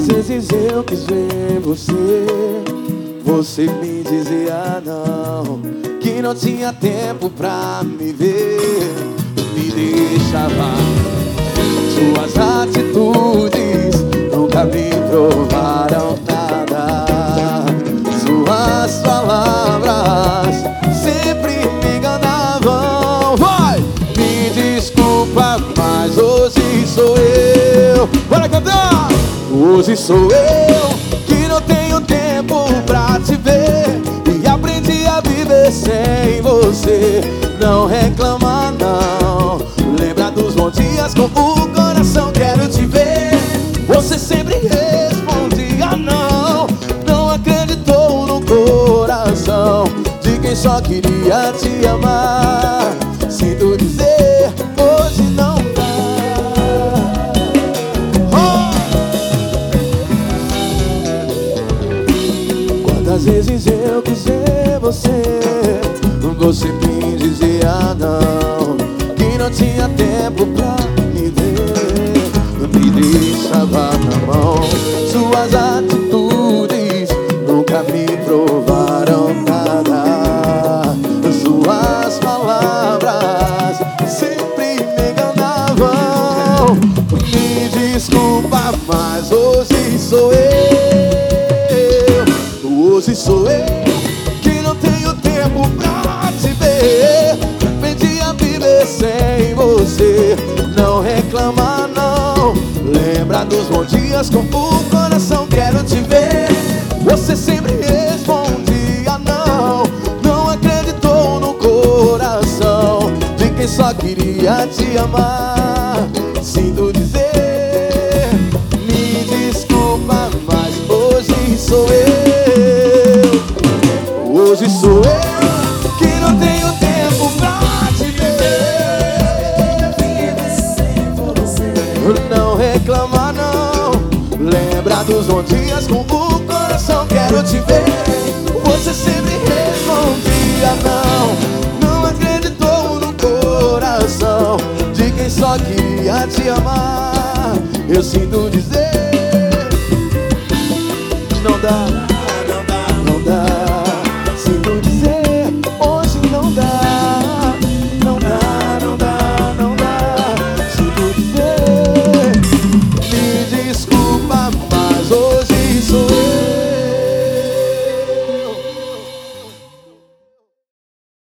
vezes eu quis ver você, você me dizia não, que não tinha tempo pra me ver, me deixava. Suas atitudes nunca me provaram nada. Suas palavras sempre me enganavam. Vai! Me desculpa, mas hoje sou eu. Bora cantar! Hoje sou eu que não tenho tempo pra te ver, e aprendi a viver sem você. Não reclama não, lembra dos bons dias com o coração. Quero te ver, você sempre respondia não. Não acreditou no coração de quem só queria te amar. Sinto dizer, hoje não dá. Quantas vezes eu quis ver você, você me dizia não, que não tinha tempo pra me ver, me deixava na mão. Suas atitudes nunca me provaram nada. Suas palavras sempre me enganavam. Me desculpa, mas hoje sou eu. Hoje sou eu que não tenho tempo pra te ver. Aprendi a viver sem você. Não reclama não, lembra dos bons dias com o coração. Quero te ver, você sempre respondia não. Não acreditou no coração de quem só queria te amar. Sinto dizer, me desculpa, mas hoje sou eu. Hoje sou eu que não tenho tempo pra te ver. Não reclama não, lembra dos bons dias com o coração. Quero te ver, você sempre respondia não. Não acreditou no coração de quem só queria te amar. Eu sinto